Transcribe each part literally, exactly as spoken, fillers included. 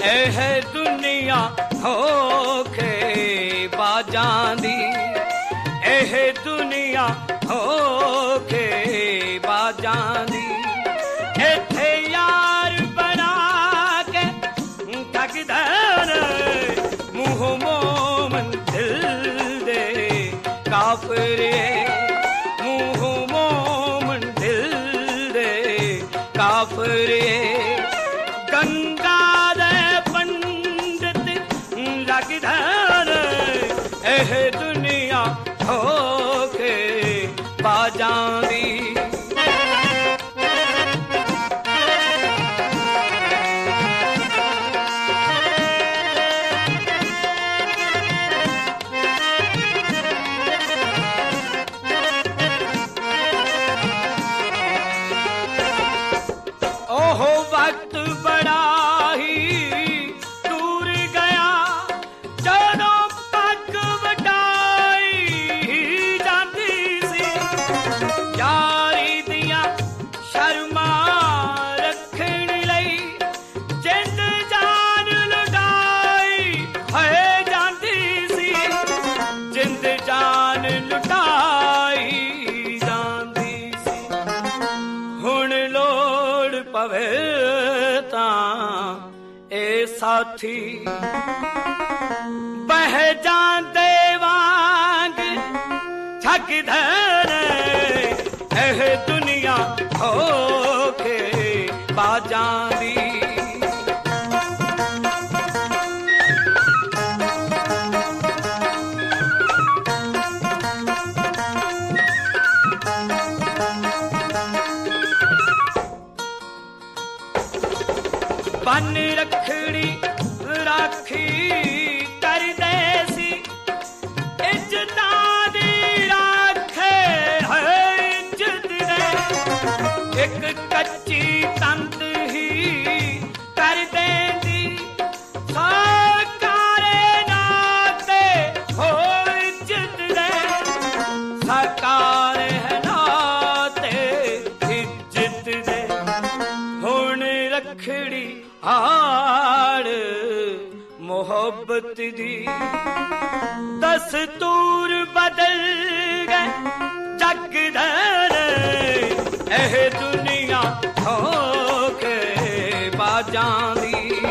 ਇਹ ਦੁਨੀਆ ਧੋਖੇ ਬਾਜ਼ਾਂ ਦੀ, ਇਹ ਦੁਨੀਆ ਧੋਖੇ ਬਾਜ਼ਾਂ ਦੀ। ਇੱਥੇ ਯਾਰ ਬਣਾ ਕੇ ਠੱਗਦਾ ਨੇ, ਮੂੰਹੋਂ ਮੋਮਨ ਦਿਲ ਦੇ ਕਾਫਰ, ਮੂੰਹੋਂ ਮੋਮਨ ਦਿਲ ਦੇ ਕਾਫਰ। ਗੰਗਾ ਦੇ ਪੰਡਿਤ ਲੱਗਦਾ ਨੇ, ਇਹ ਦੁਨੀਆ ਧੋਖੇ ਬਾਜ਼ਾਂ ਦੀ। ਉਹ ਵਕਤ ਬੜਾ ਹੀ ਦੂਰ ਗਿਆ, ਜਦੋਂ ਪੱਗ ਵਟਾਈ ਜਾਂਦੀ ਸੀ। ਯਾਰੀ ਦੀਆਂ ਸ਼ਰਮਾਂ ਰੱਖਣ ਲਈ ਜਿੰਦ ਜਾਨ ਲੁਟਾਈ ਹੋਏ ਜਾਂਦੀ ਸੀ, ਜਿੰਦ ਜਾਨ ਲੁਟਾਈ ਜਾਂਦੀ ਸੀ। ਹੁਣ ਲੋੜ ਪਵੇ ਤਾਂ ਇਹ ਸਾਥੀ ਬਹਿ ਜਾਂਦੇ ਵਾਂਗ ਠੱਗਦੇ ਨੇ, ਇਹ ਦੁਨੀਆ ਧੋਖੇ ਬਾਜ਼ਾਂ ਦੀ। ਬੰਨ ਰੱਖੜੀ ਰਾਖੀ ਕਰਦੇ ਸੀ, ਇੱਜ਼ਤਾਂ ਦੀ ਰਾਖੇ ਹੈ ਇੱਜ਼ਤ ਦੇ। ਇੱਕ ਕੱਚੀ ਤੰਦ ਹੀ ਕਰ ਦੇਂਦੀ, ਸਾਕਾਰੇ ਨਾਤੇ ਹੋ ਇੱਜ਼ਤ ਦੇ, ਸਾਕਾਰੇ ਨਾਤੇ ਇੱਜ਼ਤ ਦੇ। ਹੁਣ ਰੱਖੜੀ ਹਾੜ ਮੁਹੱਬਤ ਦੀ, ਦਸਤੂਰ ਬਦਲ ਗਏ ਜਗ ਦੇ, ਇਹ ਦੁਨੀਆ ਧੋਖੇ ਬਾਜ਼ਾਂ ਦੀ।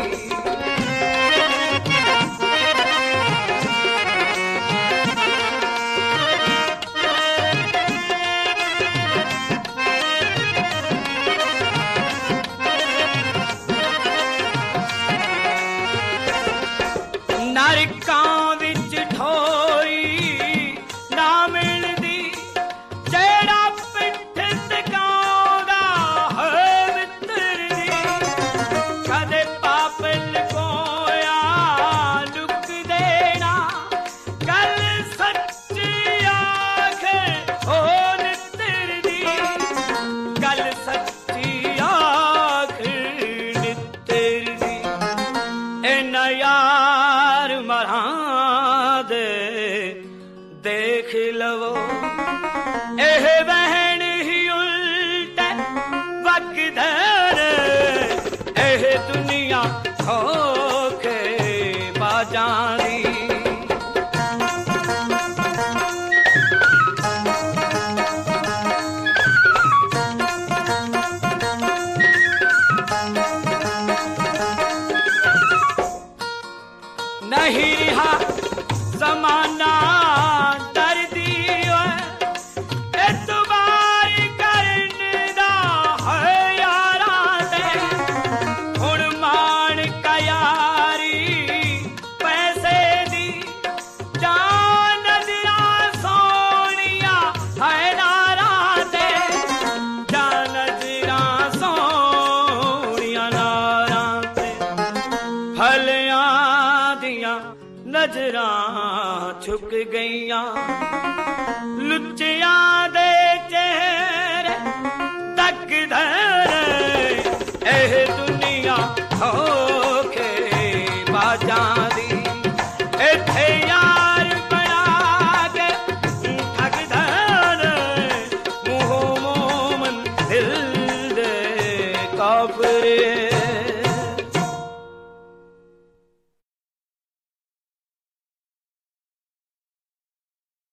ਨਰਕਾਂ ਵਿੱਚ ਠੋਰੀ ਨਾ ਮਿਲਦੀ, ਜਿਹੜਾ ਪਿੱਠ ਟਿਕਾਉਂਦਾ ਹੈ ਮਿੱਤਰ ਦੀ। ਕਦੇ ਪਾਪ ਲੁਕੋਇਆ ਲੁਕ ਦੇਣਾ, ਗੱਲ ਸੱਚੀ ਆਖੇ ਹੋ ਨਿੱਤਰ ਦੀ, ਗੱਲ ਸੱਚੀ ਆਖੇ ਨਿੱਤਰ ਦੀ। ਇਹਨਾਂ ਯਾਰ ਮਰਾਂ ਦੇ ਦੇਖ ਲਵੋ, ਇਹ ਵਹਿਣ ਹੀ ਉਲਟੇ ਵਗਦੇ ਨੇ, ਇਹ ਦੁਨੀਆ ਧੋਖੇ ਬਾਜ਼ਾਂ ਦੀ। ਨਹੀਂ ਰਿਹਾ ਜ਼ਮਾਨਾ ਡਰਦੀ ਓਏ, ਇਤਬਾਰ ਕਰਨ ਦਾ ਹੈ ਯਾਰਾਂ ਤੇ। ਹੁਣ ਮਾਣ ਕਿਆਰੀ ਪੈਸੇ ਦੀ, ਜਾਂ ਨਜ਼ਰਾਂ ਸੋਹਣੀਆਂ ਹੈ ਨਾਰਾਂ ਤੇ, ਜਾਂ ਨਜ਼ਰਾਂ ਸੋਹਣੀਆਂ ਨਾਰਾਂ ਤੇ। ਹਲਿਆਂ ਦੀਆਂ ਨਜ਼ਰਾਂ ਛੁਕ ਗਈਆਂ, ਲੁੱਚਿਆਂ ਦੇ ਚਿਹਰੇ ਤੱਕਦੇ ਨੇ, ਇਹ ਦੁਨੀਆ ਧੋਖੇ ਬਾਜ਼ਾਂ ਦੀ। ਇੱਥੇ ਯਾਰ ਬਣਾ ਕੇ ਠੱਗਦੇ ਨੇ, ਮੂੰਹੋਂ ਮੋਮਨ ਦਿਲ ਦੇ ਕਾਫਰ।